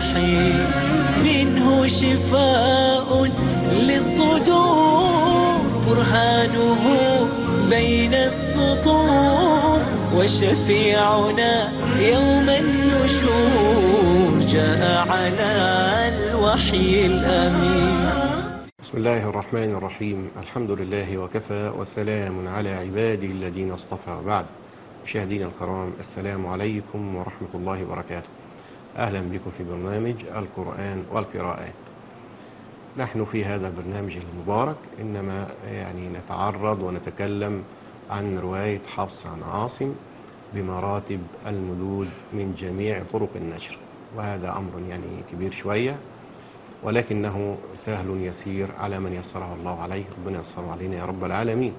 الرحيم منه شفاء للصدور برهانه بين السطور وشفيعنا يوم النشور جاء على الوحي الأمين. بسم الله الرحمن الرحيم. الحمد لله وكفى وسلام على عباده الذين اصطفى. بعد، مشاهدينا الكرام، السلام عليكم ورحمة الله وبركاته. أهلا بكم في برنامج القرآن والقراءات. نحن في هذا البرنامج المبارك إنما نتعرض ونتكلم عن رواية حفص عن عاصم بمراتب المدود من جميع طرق النشر، وهذا أمر كبير شوية، ولكنه سهل يسير على من يسره الله عليه. ربنا يسره علينا يا رب العالمين.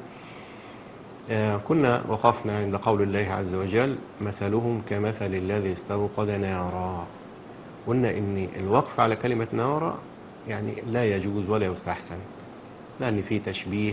كنا وقفنا عند قول الله عز وجل: مثلهم كمثل الذي استوقد نارا. قلنا ان الوقف على كلمة نارا لا يجوز ولا يستحسن، لأن في تشبيه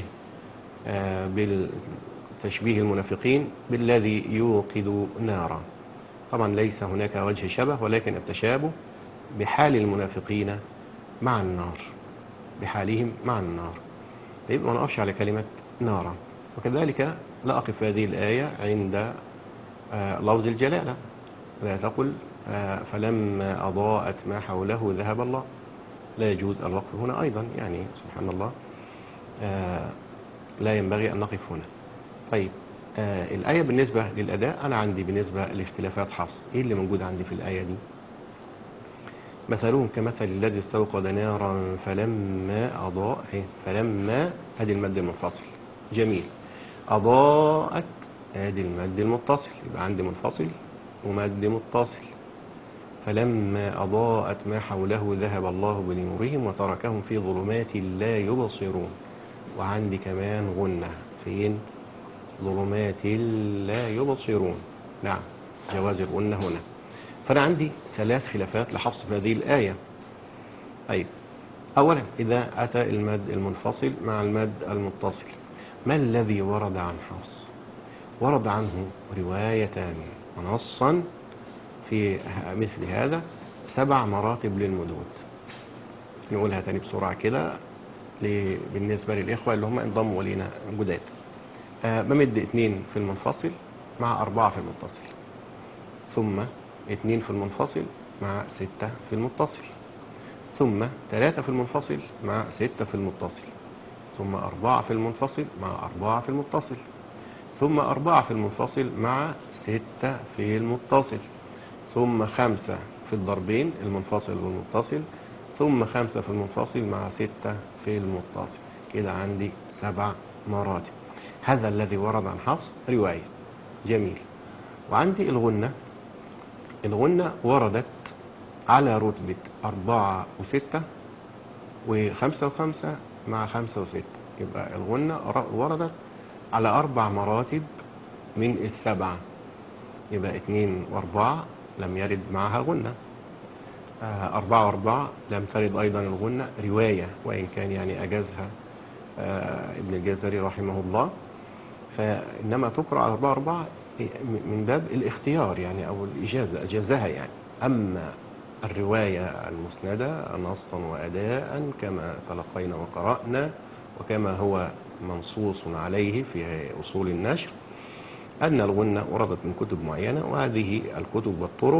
بالتشبيه المنافقين بالذي يوقد نارا. طبعا ليس هناك وجه شبه، ولكن التشابه بحال المنافقين مع النار، بحالهم مع النار، يبقى ما نقفش على كلمة نارا. وكذلك لا أقف هذه الآية عند لفظ الجلالة، لا تقل فلما أضاءت ما حوله ذهب الله. لا يجوز الوقف هنا أيضا، سبحان الله، لا ينبغي أن نقف هنا. طيب، الآية بالنسبة للأداء، أنا عندي بالنسبة لاختلافات حفص إيه اللي موجود عندي في الآية دي؟ مثلهم كمثل الذي استوقد نارا فلما أضاء، فلما أدي المد المنفصل، جميل. أضاءت أدي المد المتصل، يبقى عندي منفصل ومد متصل. فلما أضاءت ما حوله ذهب الله بنورهم وتركهم في ظلمات لا يبصرون. وعندي كمان غنة، فين؟ ظلمات لا يبصرون. نعم، جواز الغنة هنا. فأنا عندي ثلاث خلافات لحفص في هذه الآية. طيب، أولا إذا أتى المد المنفصل مع المد المتصل، ما الذي ورد عن حفص؟ ورد عنه روايتان ونصا في مثل هذا 7 مراتب للمدود. نقولها تاني بسرعة كده بالنسبة للإخوة اللي هم انضموا لنا جداد. بمد 2 في المنفصل مع 4 في المتصل، ثم 2 في المنفصل مع 6 في المتصل، ثم 3 في المنفصل مع 6 في المتصل، ثم 4 في المنفصل مع 4 في المتصل، ثم 4 في المنفصل مع 6 في المتصل، ثم 5 في الضربين المنفصل والمتصل، ثم 5 في المنفصل مع 6 في المتصل. كده عندي 7 مراتب. هذا الذي ورد عن حفص رواية، جميل. وعندي الغنة وردت على رتبة 4 و6 و5 و5 مع 5 و6. يبقى الغنة وردت على 4 مراتب من ال7. يبقى 2 و4 لم يرد معها الغنة، 4 و4 لم ترد أيضا الغنة رواية، وإن كان أجازها ابن الجزري رحمه الله. فإنما تقرأ على 4 و4 من باب الاختيار أو الإجازة، أجازها أما الرواية المسندة نصا وأداء كما تلقينا وقرأنا وكما هو منصوص عليه في أصول النشر، أن الغنة وردت من كتب معينة، وهذه الكتب والطرق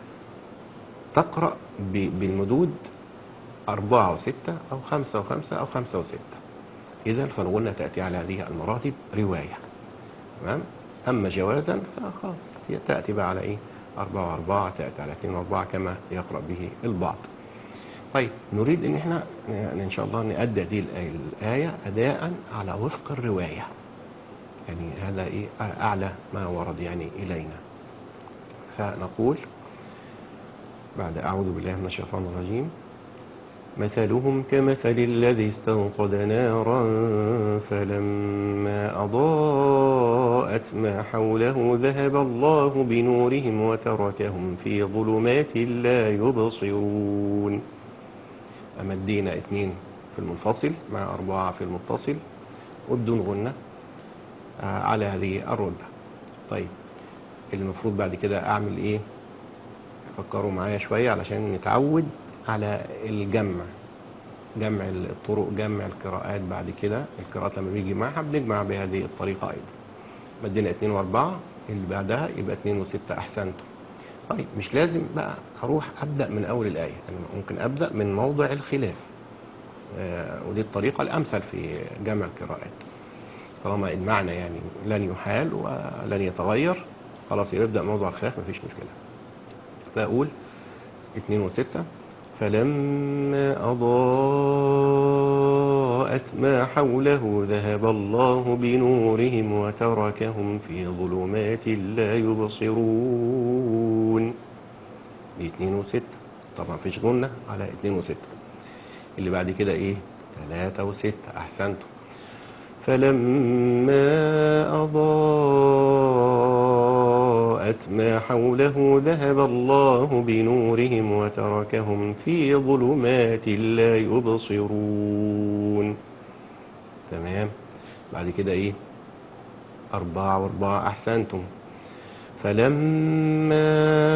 تقرأ بالمدود 4 و6 أو 5 و5 أو 5 و6. إذن فالغنة تأتي على هذه المراتب رواية، تمام. أما جوازا فخلاص تأتي بقى على 4 و4، تأتي على 2 و4 كما يقرأ به البعض. طيب، نريد ان احنا ان شاء الله نؤدي هذه الآية أداء على وفق الرواية، هذا أعلى ما ورد إلينا. فنقول بعد أعوذ بالله من الشيطان الرجيم: مثلهم كمثل الذي استوقد نارا فلما أضاءت ما حوله ذهب الله بنورهم وتركهم في ظلمات لا يبصرون. أمدينا 2 في المنفصل مع 4 في المتصل وبدون غنة على هذه الرتبة. طيب، المفروض بعد كده أعمل إيه؟ فكروا معايا شوية علشان نتعود على الجمع، جمع الطرق، جمع القراءات. بعد كده القراءات لما بيجي معها بنجمع بهذه الطريقة أيضا. مدينا 2 و4، اللي بعدها يبقى 2 و6. أحسنتم. طيب مش لازم بقى أروح أبدأ من أول الآية، أنا ممكن أبدأ من موضع الخلاف، ودي الطريقة الأمثل في جمع القراءات. طالما المعنى يعني لن يحال ولن يتغير، خلاص يبدأ موضوع الخلاف مفيش مشكلة. فأقول 2 و6: فلما أضاءت ما حوله ذهب الله بنورهم وتركهم في ظلمات لا يبصرون. دي 2 و6، طبعا مفيش غنة على 2 و6. اللي بعد كده ايه؟ 3 و6. أحسنتم. فلما أضاءت ما حوله ذهب الله بنورهم وتركهم في ظلمات لا يبصرون. تمام. بعد كده ايه؟ 4 و4. أحسنتم. فلما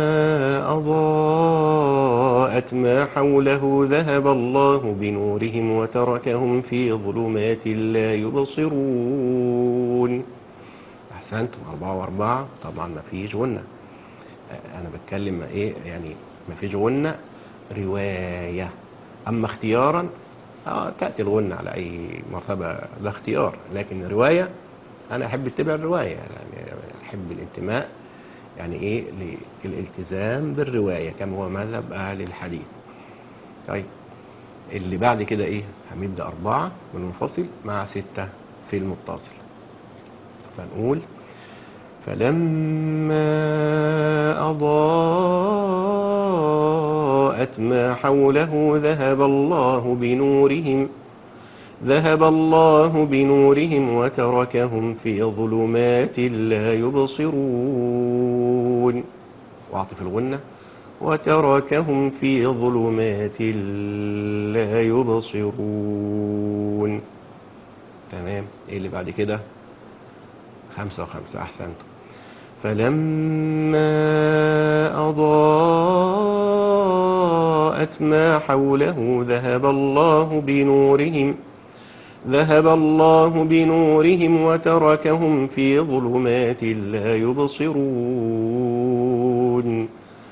أضاءت ما حوله ذهب الله بنورهم وتركهم في ظلمات لا يبصرون. أحسنتم. 4 و4. طبعا ما فيش غنة، أنا بتكلم إيه يعني ما فيش غنة رواية. أما اختيارا تأتي الغنة على أي مرتبة، ده اختيار. لكن رواية أنا أحب اتبع الرواية، يعني أحب الانتماء يعني ايه للالتزام بالرواية كما هو مذهب اهل الحديث. طيب اللي بعد كده ايه؟ هنبدأ 4 بالمنفصل مع 6 في المتصل. فنقول فلما أضاءت ما حوله ذهب الله بنورهم وتركهم في ظلمات لا يبصرون. واعطف الغنة: وتركهم في ظلمات لا يبصرون. تمام. ايه اللي بعد كده؟ 5 و5. أحسنتم. فلما أضاءت ما حوله ذهب الله بنورهم وتركهم في ظلمات لا يبصرون.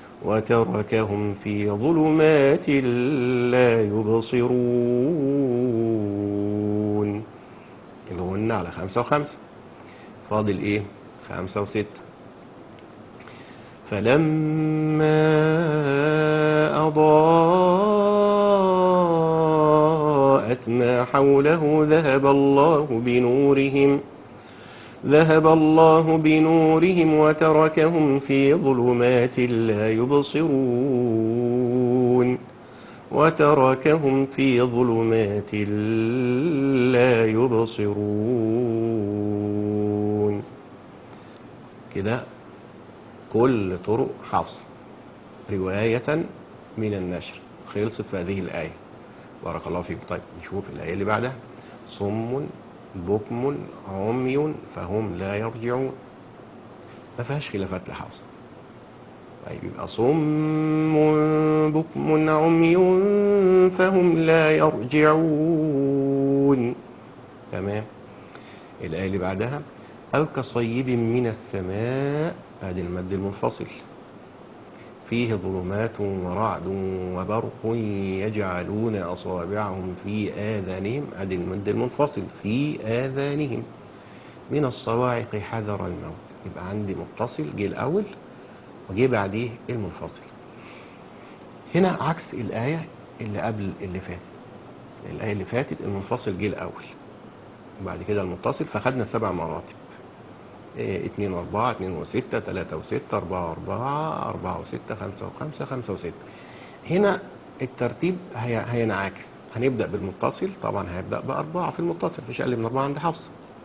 الغنة على 5 و5. فاضل ايه؟ 5 و6. فلما أضاءت ما حوله ذهب الله بنورهم وتركهم في ظلمات لا يبصرون. كده كل طرق حفص رواية من النشر خلصت في هذه الآية. بارك الله فيكم. طيب نشوف الآية اللي بعدها: صم بكم عمي فهم لا يرجعون. ما فيهاش خلافات لحفص. طيب يبقى صم بكم عمي فهم لا يرجعون. تمام. الآية اللي بعدها: أو كصيب من السماء. ادي المد المنفصل: فيه ظلمات ورعد وبرق يجعلون أصابعهم في آذانهم. ادي المد المنفصل: في آذانهم من الصواعق حذر الموت. يبقى عندي متصل جه الأول وجه بعديه المنفصل. هنا عكس الآية اللي قبل اللي فاتت. الآية اللي فاتت المنفصل جه الأول وبعد كده المتصل، فخدنا 7 مراتب: 2 و4، 2 و6، 3 و6، 4 و4، 4 و6، 5 و5، 5 و6. هنا الترتيب هينعكس. هنبدأ بالمتصل، طبعا هيبدأ ب4 في المتصل، مفيش أقل من 4 عند حفص.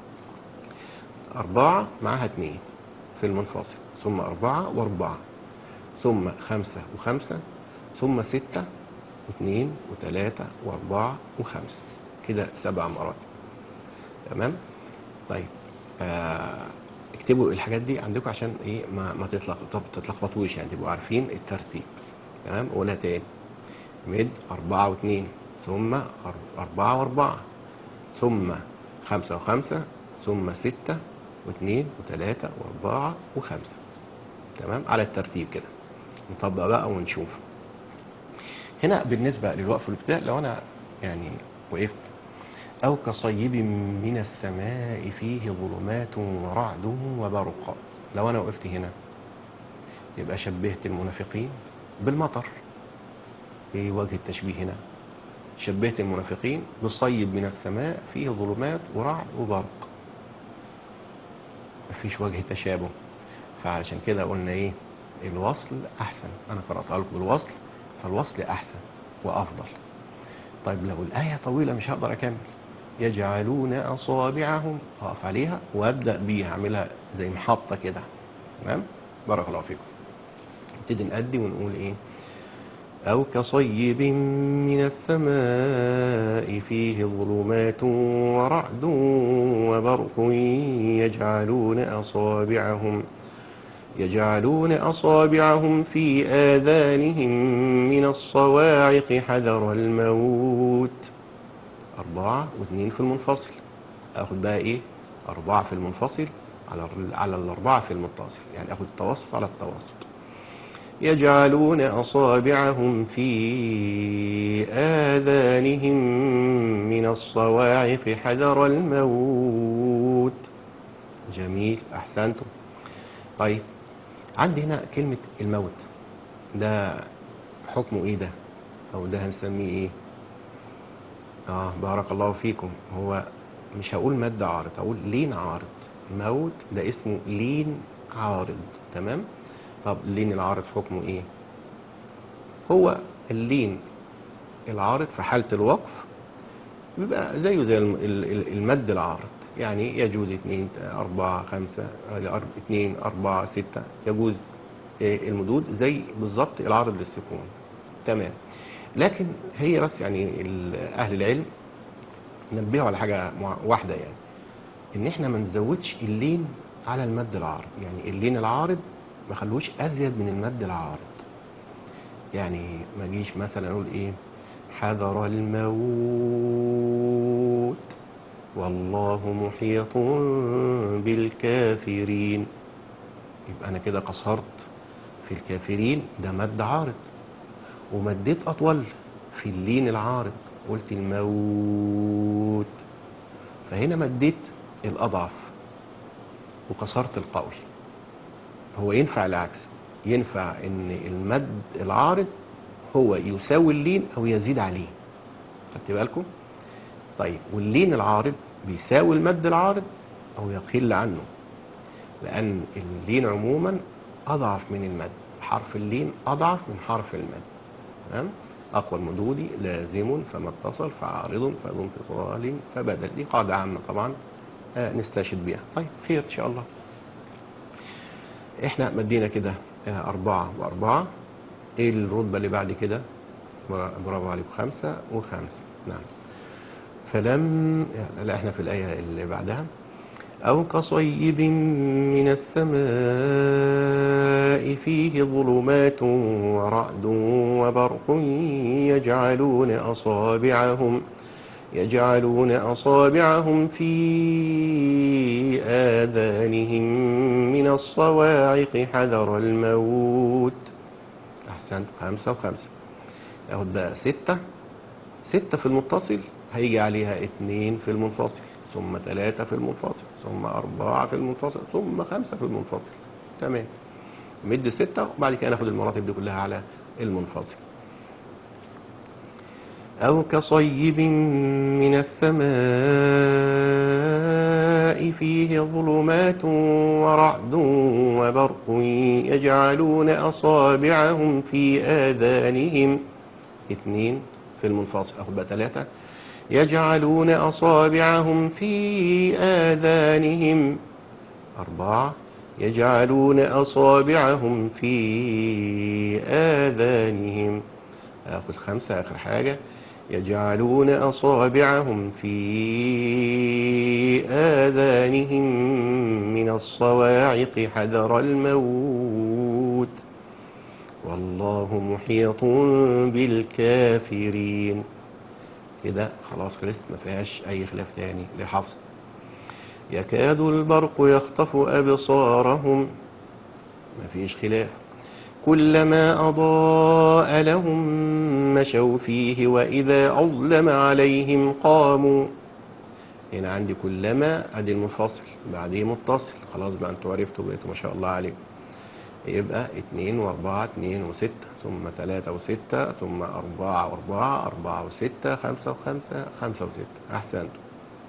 4 معاها 2 في المنفصل، ثم 4 و4، ثم 5 و5، ثم 6 و2 و3 و4 و5. كده 7 مراتب. تمام. طيب اكتبوا الحاجات دي عندكم عشان ايه ما تتلخبطوش، يعني تبقوا عارفين الترتيب. تمام. قولها تاني. مد 4 و2، ثم 4 و4، ثم 5 و5، ثم 6 و2 و3 و4 و5. تمام، على الترتيب كده. نطبق بقى ونشوف. هنا بالنسبة للوقف والابتداء، لو أنا يعني وقفت أو كصيب من السماء فيه ظلمات ورعد وبرق، لو أنا وقفت هنا يبقى شبهت المنافقين بالمطر. إيه وجه التشبيه هنا؟ شبهت المنافقين بصيب من السماء فيه ظلمات ورعد وبرق، مفيش وجه تشابه. فعلشان كده قلنا ايه؟ الوصل احسن. انا قرأتها لكم بالوصل، فالوصل احسن وافضل. طيب لو الآية طويلة مش هقدر اكمل. يجعلون اصابعهم، اقف عليها وابدأ بيها، اعملها زي محطة كده. تمام. بارك الله فيكم. نبتدي نأدي ونقول ايه؟ أو كصيب من السماء فيه ظلمات ورعد وبرق يجعلون أصابعهم في آذانهم من الصواعق حذر الموت. 4 و2 في المنفصل. أخذ بقى إيه؟ 4 في المنفصل على 4 في المتصل، يعني أخذ التوسط على التوسط. يجعلون أصابعهم في آذانهم من الصواعق حذر الموت. جميل، أحسنتم. طيب عندي هنا كلمة الموت، ده حكمه إيه ده؟ أو ده هنسميه إيه؟ بارك الله فيكم. هو مش هقول مد عارض، هقول لين عارض. موت ده اسمه لين عارض. تمام. طب اللين العارض حكمه ايه؟ هو اللين العارض في حالة الوقف بيبقى زيه زي المد العارض، يعني يجوز 2 4 5 2 4 6، يجوز المدود زي بالظبط العارض للسكون. تمام. لكن هي بس يعني اهل العلم نبهوا على حاجة واحدة، يعني ان احنا ما نزودش اللين على المد العارض. يعني اللين العارض ما خلوش ازيد من المد العارض. يعني ما نجيش مثلا نقول ايه؟ حذر الموت والله محيط بالكافرين. يبقى انا كده قصرت في الكافرين، ده مد عارض. ومديت اطول في اللين العارض، قلت الموت. فهنا مديت الاضعف وكسرت القول. هو ينفع العكس، ينفع ان المد العارض هو يساوي اللين او يزيد عليه. خدت بالكم؟ طيب واللين العارض بيساوي المد العارض او يقل عنه، لان اللين عموما اضعف من المد. حرف اللين اضعف من حرف المد. تمام. اقوى المدود لازم فما اتصل فعارض فذو انفصال فبدل. دي قاعده عامه طبعا نستشهد بيها. طيب خير ان شاء الله. احنا مدينا كده 4 و4. ايه الرتبه اللي بعد كده؟ برافو عليكم، 5 و5. نعم. فلم، لا احنا في الآية اللي بعدها. أو كصيب من السماء فيه ظلمات ورعد وبرق يجعلون أصابعهم في آذانهم من الصواعق حذر الموت. أحسنت. 5 و5. أخد بقى 6 في المتصل، هيجي عليها 2 في المنفصل، ثم 3 في المنفصل، ثم 4 في المنفصل، ثم 5 في المنفصل. تمام. مد 6 وبعد كده ناخد المراتب دي كلها على المنفصل. أو كصيب من السماء فيه ظلمات ورعد وبرق يجعلون أصابعهم في آذانهم. 2 في المنفصل. أخذ بقى 3. يجعلون أصابعهم في آذانهم. 4 يجعلون أصابعهم في آذانهم. أخذ 5 آخر حاجة. يجعلون أصابعهم في آذانهم من الصواعق حذر الموت والله محيط بالكافرين. كده خلاص خلصت، ما فيهاش أي خلاف تاني لحفظ. يكاد البرق يخطف أبصارهم، ما فيش خلاف. كلما أضاء لهم مشوا فيه وإذا أظلم عليهم قاموا. هنا عندي كلما أدي المنفصل بعديه متصل، خلاص بقى انتوا عرفتوا بقيتوا ما شاء الله عليكم. يبقى 2 و4 2 و6 ثم 3 و6 ثم 4 و4 4 و6 5 و5 5 و6. أحسنتم.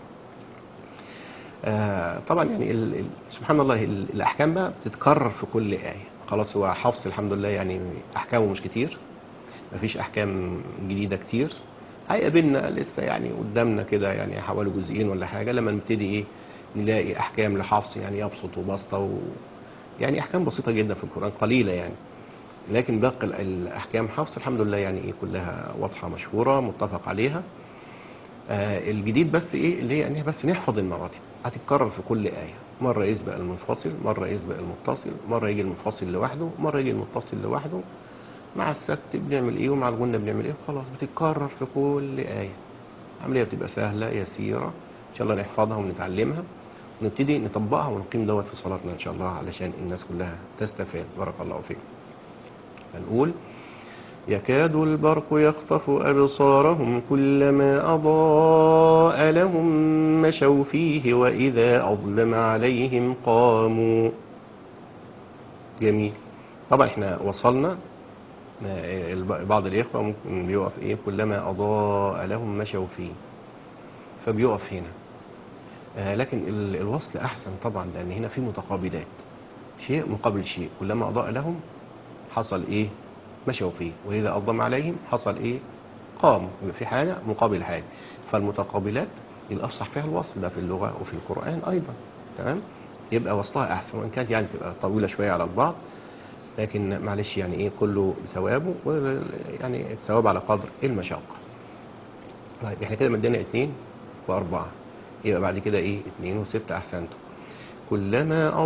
طبعا يعني سبحان الله الأحكام بقى بتتكرر في كل آية. خلاص هو حفظ الحمد لله يعني أحكامه مش كتير، مفيش أحكام جديدة كتير. هيقابلنا لسه يعني قدامنا كده يعني حوالي جزئين ولا حاجة لما نبتدي إيه نلاقي أحكام لحفظ يعني يبسط وبسطة يعني أحكام بسيطة جدا في القرآن قليلة يعني. لكن باقي الأحكام حفظ الحمد لله يعني إيه كلها واضحة مشهورة متفق عليها. الجديد بس ايه اللي هي ان بس نحفظ المراتب، هتتكرر في كل آية. مرة يسبق المنفصل، مرة يسبق المتصل، مرة يجي المنفصل لوحده، مرة يجي المتصل لوحده. مع السكت بنعمل ايه ومع الغنة بنعمل ايه، خلاص بتتكرر في كل آية. عملية بتبقى سهلة يسيرة ان شاء الله نحفظها ونتعلمها ونبتدي نطبقها ونقيم دوت في صلاتنا ان شاء الله علشان الناس كلها تستفاد. بارك الله فيكم. هنقول يكاد البرق يخطف أبصارهم كلما أضاء لهم مشوا فيه وإذا أظلم عليهم قاموا. جميل. طبعا احنا وصلنا بعض الإخوة ممكن بيقف ايه كلما أضاء لهم مشوا فيه فبيقف هنا. لكن الوصل أحسن طبعا لأن هنا في متقابلات، شيء مقابل شيء. كلما أضاء لهم حصل ايه مشوا فيه وإذا أظلم عليهم حصل إيه قاموا. يبقى في حاجة مقابل حاجة، فالمتقابلات الأفصح فيها الوصل ده في اللغة وفي القرآن أيضا. تمام. يبقى وصلها أحسن وإن كانت يعني تبقى طويلة شوية على البعض، لكن معلش يعني إيه كله بثوابه يعني الثواب على قدر المشقة. طيب احنا كده مدينا 2 و4 يبقى بعد كده إيه 2 و6. أحسنتم. كلما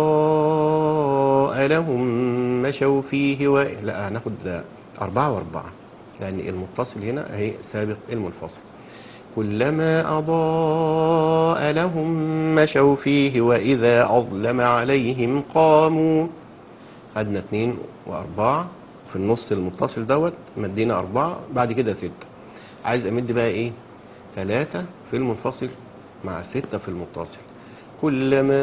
أضاء لهم مشوا فيه لا هناخد 4 و4 لأن المتصل هنا هي سابق المنفصل. كلما أضاء لهم مشوا فيه وإذا أظلم عليهم قاموا. خدنا 2 و4 في النص المتصل دوت مدينا 4 بعد كده 6. عايز أمد بقى إيه 3 في المنفصل مع 6 في المتصل. كلما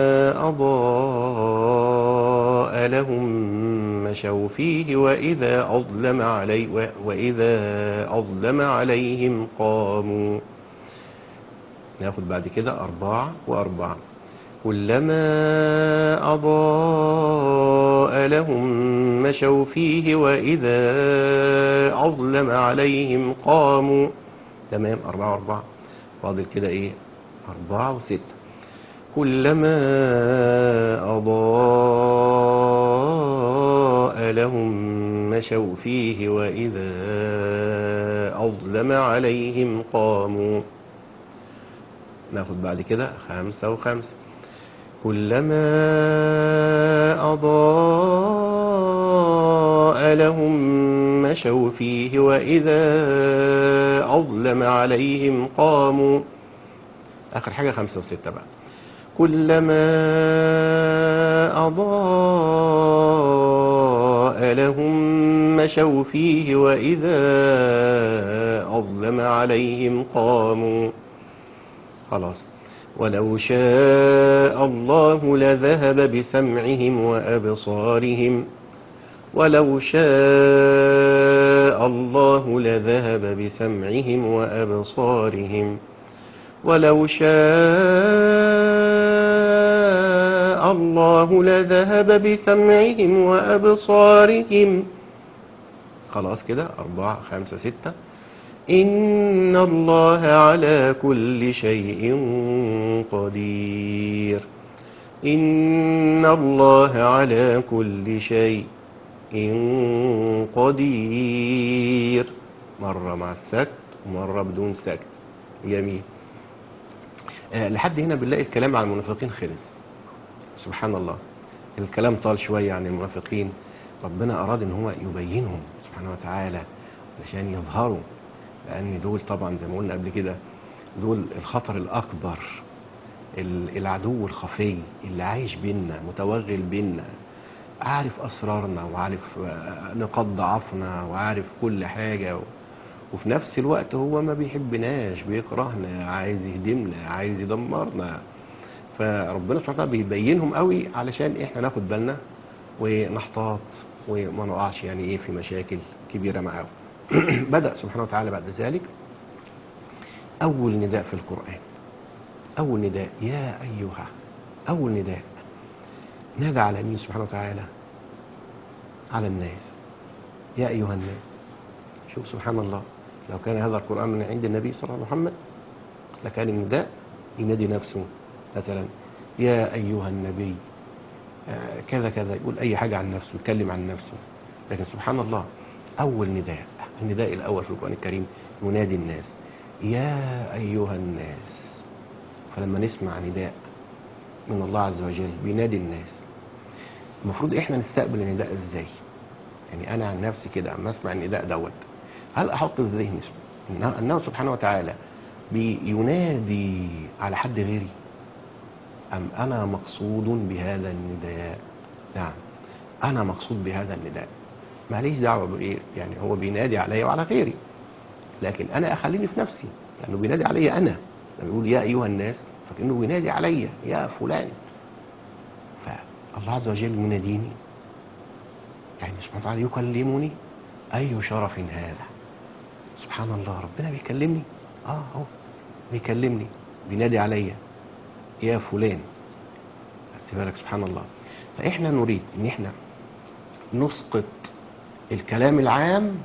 أضاء لهم مشوا فيه وإذا أظلم عليهم قاموا. ناخد بعد كده 4 و4. كلما أضاء لهم مشوا فيه وإذا أظلم عليهم قاموا. تمام 4 و4 فاضل كده إيه 4 و6. كلما أضاء لهم مشوا فيه وإذا أظلم عليهم قاموا. ناخد بعد كده 5 و5. كلما أضاء لهم مشوا فيه وإذا أظلم عليهم قاموا. آخر حاجة 5 و6 بقى. كلما أضاء لهم مشوا فيه وإذا أظلم عليهم قاموا. خلاص. ولو شاء الله لذهب بسمعهم وأبصارهم. ولو شاء الله لذهب بسمعهم وأبصارهم. ولو شاء الله لذهب بسمعهم وأبصارهم. خلاص كده 4 5 6. إن الله على كل شيء قدير. إن الله على كل شيء قدير. مرة مع السكت ومرة بدون سكت. جميل. لحد هنا بنلاقي الكلام عن المنافقين خلص. سبحان الله، الكلام طال شوية عن المنافقين. ربنا أراد إن هو يبينهم سبحانه وتعالى علشان يظهروا، لأن دول طبعا زي ما قلنا قبل كده دول الخطر الأكبر، العدو الخفي اللي عايش بينا متوغل بينا، عارف أسرارنا وعارف نقاط ضعفنا وعارف كل حاجة، وفي نفس الوقت هو ما بيحبناش، بيكرهنا، عايز يهدمنا، عايز يدمرنا. فربنا سبحانه وتعالى بيبينهم قوي علشان احنا ناخد بالنا ونحتاط وما نقعش يعني ايه في مشاكل كبيرة معاهم. بدأ سبحانه وتعالى بعد ذلك أول نداء في القرآن، أول نداء يا أيها، أول نداء نادى على مين سبحانه وتعالى؟ على الناس، يا أيها الناس. شوف سبحان الله، لو كان هذا القرآن من عند النبي صلى الله عليه وسلم محمد لكان النداء ينادي نفسه مثلا يا أيها النبي كذا كذا، يقول أي حاجة عن نفسه، يتكلم عن نفسه. لكن سبحان الله أول نداء، النداء الأول في القرآن الكريم ينادي الناس يا أيها الناس. فلما نسمع نداء من الله عز وجل بينادي الناس، المفروض احنا نستقبل النداء ازاي؟ يعني انا عن نفسي كده اما اسمع النداء دوت، هل احط في ذهني انه سبحانه وتعالى بينادي على حد غيري، ام انا مقصود بهذا النداء؟ نعم، انا مقصود بهذا النداء، ماليش دعوه بايه، يعني هو بينادي عليا وعلى غيري، لكن انا اخليني في نفسي لانه بينادي عليا انا. لما يقول يا ايها الناس فكانه بينادي عليا يا فلان، فالله عز وجل يناديني، يعني سبحانه وتعالى يكلمني. اي شرف هذا، سبحان الله، ربنا بيكلمني، اهو بيكلمني، بينادي عليا يا فلان. خدت بالك سبحان الله. فاحنا نريد ان احنا نسقط الكلام العام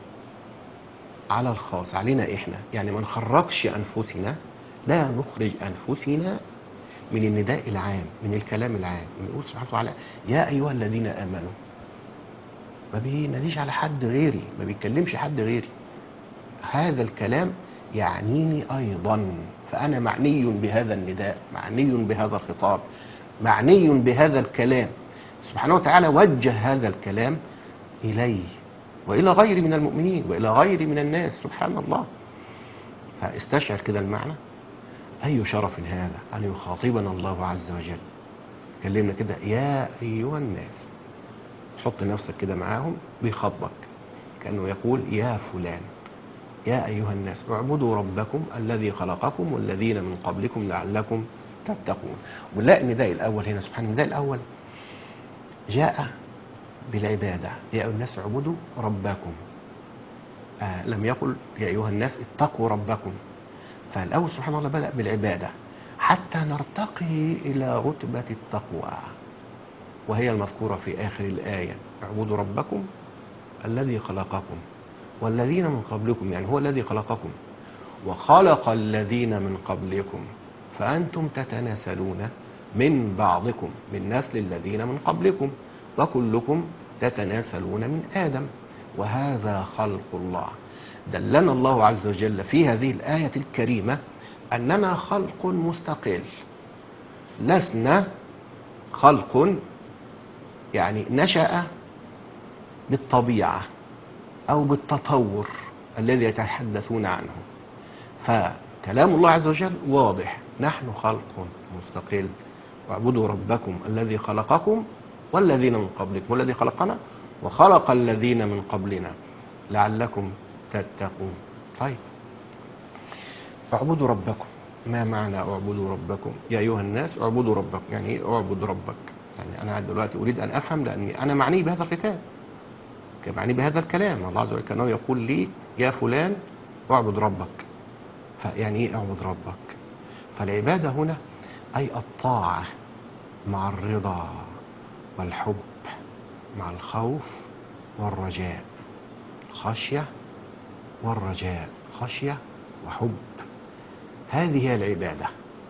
على الخاص علينا احنا، يعني ما نخرجش انفسنا، لا نخرج انفسنا من النداء العام، من الكلام العام. نقول سبحانه وتعالى يا ايها الذين امنوا، ما بيناديش على حد غيري، ما بيتكلمش حد غيري، هذا الكلام يعنيني ايضا، فانا معني بهذا النداء، معني بهذا الخطاب، معني بهذا الكلام. سبحانه وتعالى وجه هذا الكلام الي والى غيري من المؤمنين والى غيري من الناس، سبحان الله. فاستشعر كده المعنى، اي شرف هذا ان يخاطبنا الله عز وجل، كلمنا كده يا ايها الناس، حط نفسك كده معاهم، بيخاطبك كانه يقول يا فلان، يا أيها الناس اعبدوا ربكم الذي خلقكم والذين من قبلكم لعلكم تتقون. ونلاقي النداء الأول هنا سبحان، النداء الأول جاء بالعبادة، يا أيها الناس اعبدوا ربكم، لم يقل يا أيها الناس اتقوا ربكم. فالأول سبحان الله بدأ بالعبادة حتى نرتقي إلى رتبة التقوى، وهي المذكورة في آخر الآية اعبدوا ربكم الذي خلقكم والذين من قبلكم، يعني هو الذي خلقكم وخلق الذين من قبلكم فأنتم تتناسلون من بعضكم من نسل الذين من قبلكم وكلكم تتناسلون من آدم وهذا خلق الله. دلنا الله عز وجل في هذه الآية الكريمة أننا خلق مستقل، لسنا خلق يعني نشأ بالطبيعة أو بالتطور الذي يتحدثون عنه. فكلام الله عز وجل واضح، نحن خلق مستقل، واعبدوا ربكم الذي خلقكم والذين من قبلكم، والذي خلقنا وخلق الذين من قبلنا لعلكم تتقون. طيب، اعبدوا ربكم، ما معنى اعبدوا ربكم؟ يا أيها الناس اعبدوا ربكم، يعني ايه اعبد ربك؟ يعني أنا دلوقتي أريد أن أفهم، لأني أنا معني بهذا الكتاب، معني بهذا الكلام. الله عز وجل كانه يقول لي يا فلان اعبد ربك، فيعني ايه اعبد ربك؟ فالعبادة هنا أي الطاعة مع الرضا والحب، مع الخوف والرجاء، الخشية والرجاء، خشية وحب، هذه هي العبادة.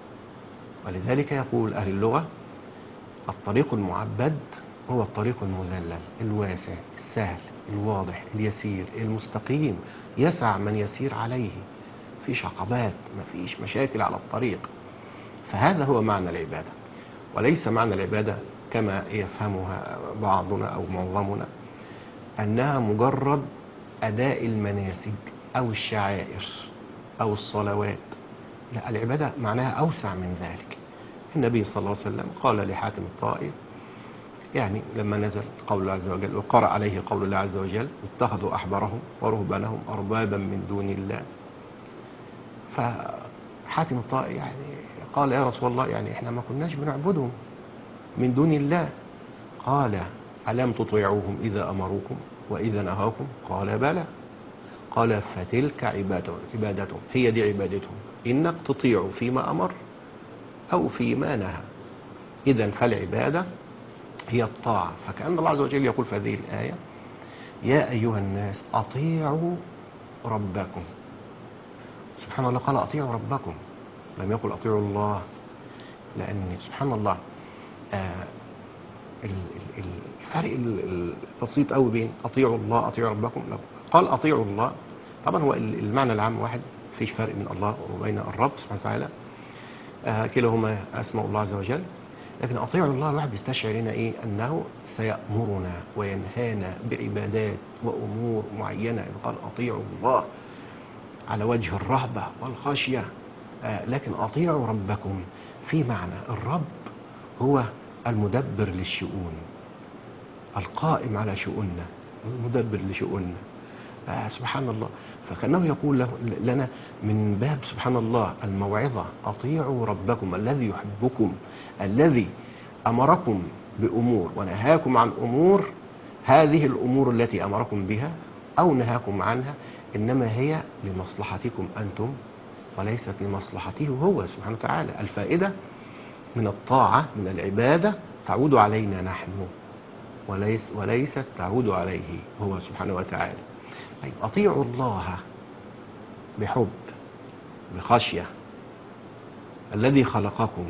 ولذلك يقول أهل اللغة الطريق المعبد هو الطريق المذلل الواسع السهل الواضح اليسير المستقيم، يسع من يسير عليه، مفيش عقبات، مفيش مشاكل على الطريق. فهذا هو معنى العبادة، وليس معنى العبادة كما يفهمها بعضنا أو معظمنا أنها مجرد أداء المناسك أو الشعائر أو الصلوات. لا، العبادة معناها أوسع من ذلك. النبي صلى الله عليه وسلم قال لحاتم الطائي، يعني لما نزل قول الله عز وجل وقرأ عليه قول الله عز وجل: اتخذوا أحبارهم ورهبانهم أربابا من دون الله. فحاتم الطائي يعني قال: يا رسول الله، يعني احنا ما كناش بنعبدهم من دون الله. قال: ألم تطيعوهم إذا أمروكم وإذا نهاكم؟ قال: بلى. قال: فتلك عبادتهم، هي دي عبادتهم، إنك تطيع فيما أمر أو فيما نهى. إذن فالعبادة هي الطاعة. فكأن الله عز وجل يقول في هذه الآية: يا أيها الناس أطيعوا ربكم. سبحان الله، قال أطيعوا ربكم، لم يقل أطيعوا الله. لأن سبحان الله الفرق البسيط قوي بين أطيعوا الله أطيعوا ربكم، لو قال أطيعوا الله طبعا هو المعنى العام واحد، مفيش فرق بين الله وبين الرب سبحانه وتعالى، كلاهما أسماء الله عز وجل. لكن أطيعوا الله الواحد بيستشعر هنا إيه؟ أنه سيأمرنا وينهانا بعبادات وأمور معينة. إذ قال أطيعوا الله على وجه الرهبة والخشية. لكن أطيعوا ربكم في معنى الرب هو المدبر للشؤون، القائم على شؤوننا، المدبر لشؤوننا. سبحان الله. فكأنه يقول لنا من باب سبحان الله الموعظة: أطيعوا ربكم الذي يحبكم، الذي أمركم بأمور ونهاكم عن أمور. هذه الأمور التي أمركم بها أو نهاكم عنها إنما هي لمصلحتكم أنتم وليست لمصلحته هو سبحانه وتعالى. الفائدة من الطاعة من العبادة تعود علينا نحن وليست تعود عليه هو سبحانه وتعالى. طيب، أطيعوا الله بحب بخشية الذي خلقكم.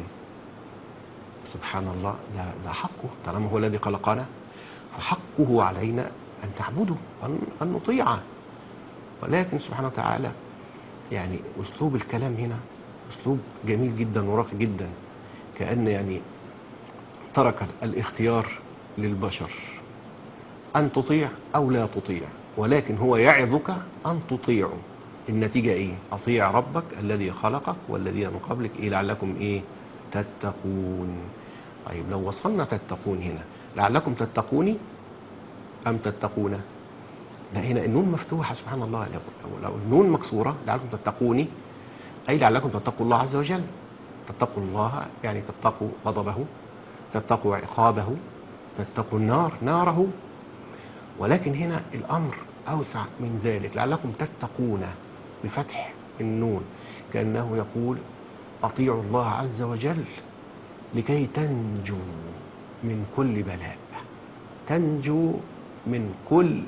سبحان الله، ده حقه طالما هو الذي خلقنا، فحقه علينا أن تعبده، أن نطيعه. ولكن سبحانه وتعالى يعني أسلوب الكلام هنا أسلوب جميل جدا وراقي جدا، كأن يعني ترك الاختيار للبشر أن تطيع أو لا تطيع، ولكن هو يعظك أن تطيعه. النتيجة إيه؟ أطيع ربك الذي خلقك والذين من قبلك لعلكم إيه؟ تتقون. طيب، لو وصلنا تتقون هنا، لعلكم تتقوني أم تتقون؟ لا، هنا النون مفتوحة سبحان الله. لو النون مكسورة لعلكم تتقوني، أي لعلكم تتقوا الله عز وجل. تتقوا الله يعني تتقوا غضبه، تتقوا عقابه، تتقوا النار ناره. ولكن هنا الأمر أوسع من ذلك: لعلكم تتقون بفتح النون، كأنه يقول أطيعوا الله عز وجل لكي تنجوا من كل بلاء، تنجوا من كل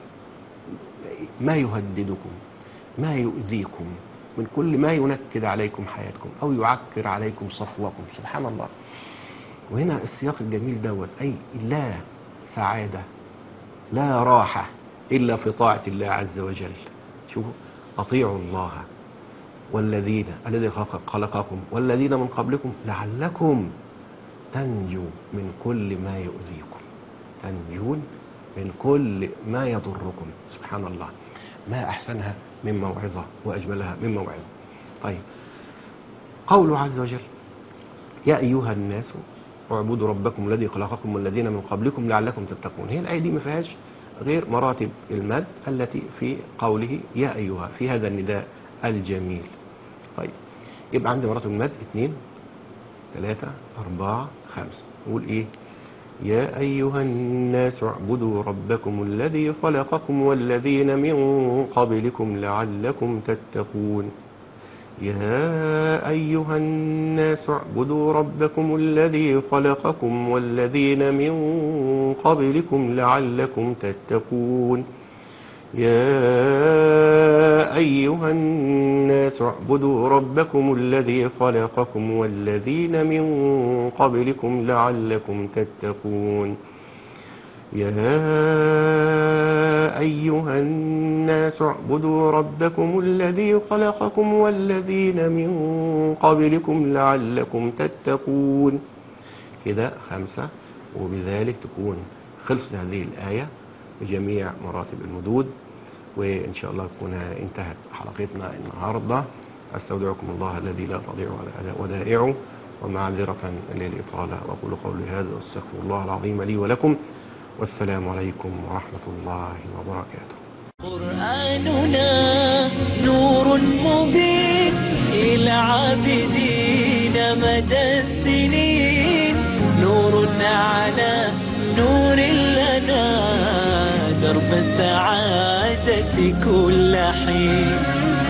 ما يهددكم، ما يؤذيكم، من كل ما ينكد عليكم حياتكم أو يعكر عليكم صفوكم. سبحان الله. وهنا السياق الجميل دوت، أي لا سعادة لا راحة إلا في طاعة الله عز وجل. شوفوا، أطيعوا الله والذين الذي خلقكم والذين من قبلكم لعلكم تنجوا من كل ما يؤذيكم، تنجون من كل ما يضركم. سبحان الله، ما أحسنها من موعظة وأجملها من موعظة. طيب، قوله عز وجل: يا أيها الناس اعبدوا ربكم الذي خلقكم والذين من قبلكم لعلكم تتقون. هي الآية دي ما فيهاش غير مراتب المد التي في قوله يا أيها في هذا النداء الجميل. طيب، يبقى عندي مراتب المد 2 3 4 5. نقول إيه؟ يا أيها الناس اعبدوا ربكم الذي خلقكم والذين من قبلكم لعلكم تتقون. يا أيها الناس اعبدوا ربكم الذي خلقكم والذين من قبلكم لعلكم تتقون. يا أيها الناس اعبدوا ربكم الذي خلقكم والذين من قبلكم لعلكم تتقون. يا أيها الناس اعبدوا ربكم الذي خلقكم والذين من قبلكم لعلكم تتقون. كده 5. وبذلك تكون خلصت هذه الآية بجميع مراتب المدود، وإن شاء الله تكون انتهت حلقتنا النهاردة. أستودعكم الله الذي لا تضيع ودائعه، ومعذرة للإطالة، وأقول قولي هذا واستغفر الله العظيم لي ولكم، والسلام عليكم ورحمة الله وبركاته. قرآننا نور مبين للعابدين مدى السنين، نور على نور لنا درب السعادة كل حين.